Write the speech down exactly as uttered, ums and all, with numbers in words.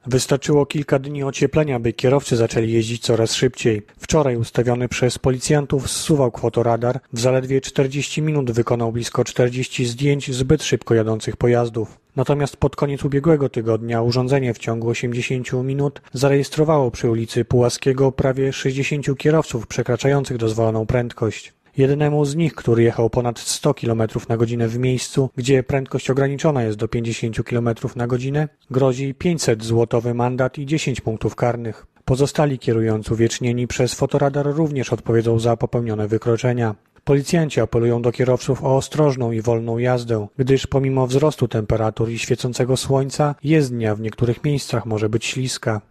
Wystarczyło kilka dni ocieplenia, by kierowcy zaczęli jeździć coraz szybciej. Wczoraj ustawiony przez policjantów zsuwał fotoradar w zaledwie czterdzieści minut wykonał blisko czterdzieści zdjęć zbyt szybko jadących pojazdów. Natomiast pod koniec ubiegłego tygodnia urządzenie w ciągu osiemdziesięciu minut zarejestrowało przy ulicy Pułaskiego prawie sześćdziesięciu kierowców przekraczających dozwoloną prędkość. Jednemu z nich, który jechał ponad sto kilometrów na godzinę w miejscu, gdzie prędkość ograniczona jest do pięćdziesięciu kilometrów na godzinę, grozi pięćset złotowy mandat i dziesięć punktów karnych. Pozostali kierujący uwiecznieni przez fotoradar również odpowiedzą za popełnione wykroczenia. Policjanci apelują do kierowców o ostrożną i wolną jazdę, gdyż pomimo wzrostu temperatur i świecącego słońca, jezdnia w niektórych miejscach może być śliska.